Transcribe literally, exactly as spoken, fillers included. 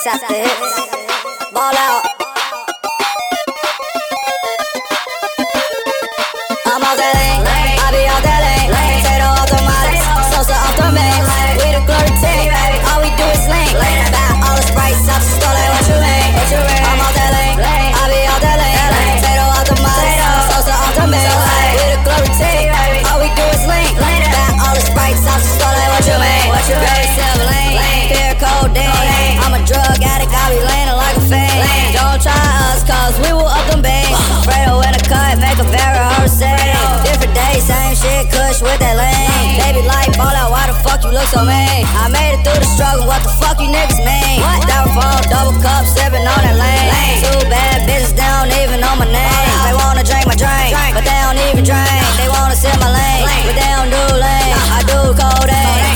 hits after hits. Ball out. I'm off that lane, I be off that lane. Potato off the models, salsa off the main. We the glory team, all we do is lane. Buy all the sprites off the store like what you mean. I'm off that lane, I be off that lane. Potato off the models, salsa off the main. We the glory team, all we do is lane. Buy all the sprites off the store like what you mean. Grade seven lane, pure codeine. I'm a drug addict, I be landing like a fiend. Don't try us, cause we will up them bangs. Fredo in a cut, make a very hard say. Different day, same shit, kush with that lane. Baby like ball out, why the fuck you look so mean? I made it through the struggle, what the fuck you niggas mean? Styrofoam, double cup, sipping on that lane. Two bad bitches, they don't even know my name. They wanna drink my drink, but they don't even drink. They wanna sip my lane, but they don't do lane. I do codeine.